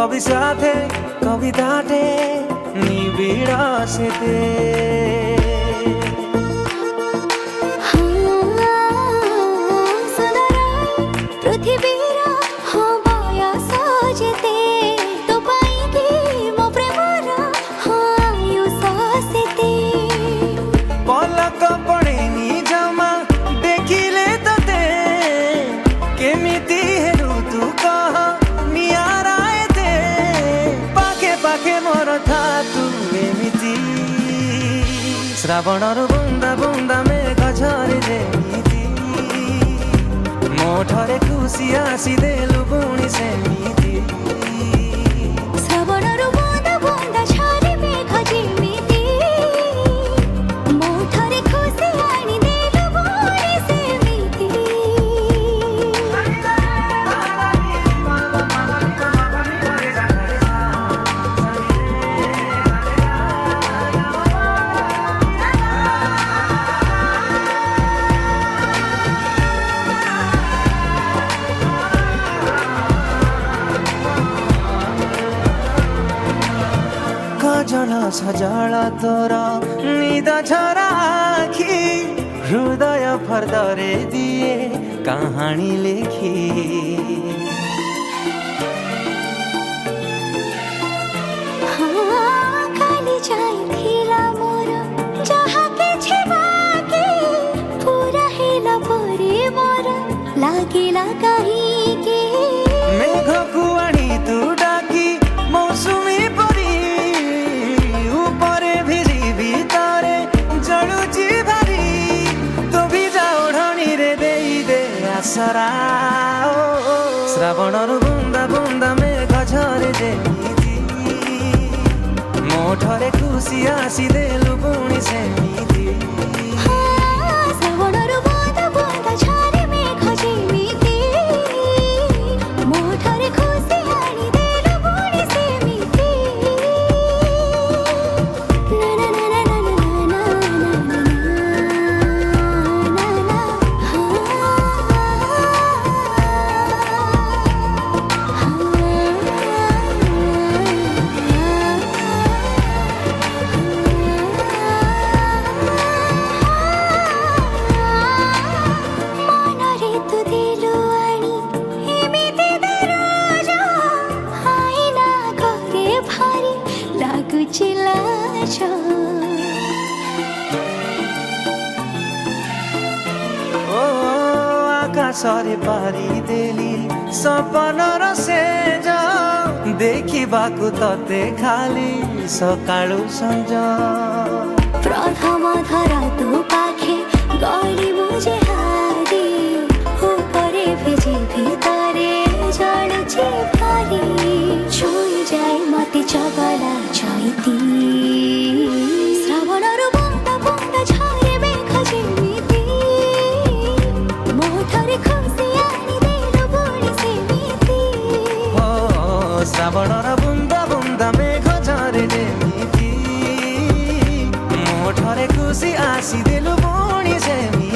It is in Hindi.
कवि साथे कविताटे निबिड़ सेते श्रावणर बुंदा बुंदा मेघ झरे जेमिति मोठरे खुशी आसी देलु पुणी सेमिति श्रावणर बुंदा बुंदा झरे मेघ जेमिति मोठरे खुशी आनी देलु पुणी सेमिति जल सजल तोर निद झराखी हृदय फर्दरे दिए कहानी लेखी काली जाइथिला मोर जहाँ के छेबाके पूरा हेला परे मोर लागिला कहीं के मेघ कुआणी तू डाकी मौसुमी श्रावणर बुंदा बुंदा मेघ झरे जेमिति मोठरे खुशी आसी देलु पुणी सेमिति श्रावणर बुंदा बुंदा झरे मेघ जेमिति मोठरे खुशी आनी देलु पुणी सेमिति ना ना ना ना ना ना आकाशरे पारी देली सपनर सेज देखिबाकु तते खाली सकाळु संज प्रथम धरा तू पाखे गली मुझे हारी ऊपरे भेजे भितरे जड़ुछे भारी छुई जाए मते चगला चैती श्रावणर बुंदा बुंदा झरे मेघ जेमिति मोठरे खुशी आनी देलु पुणी सेमिति श्रावणर बुंदा बुंदा मेघ झरे जेमिति मोठरे खुशी आसी देलु पुणी सेमिति।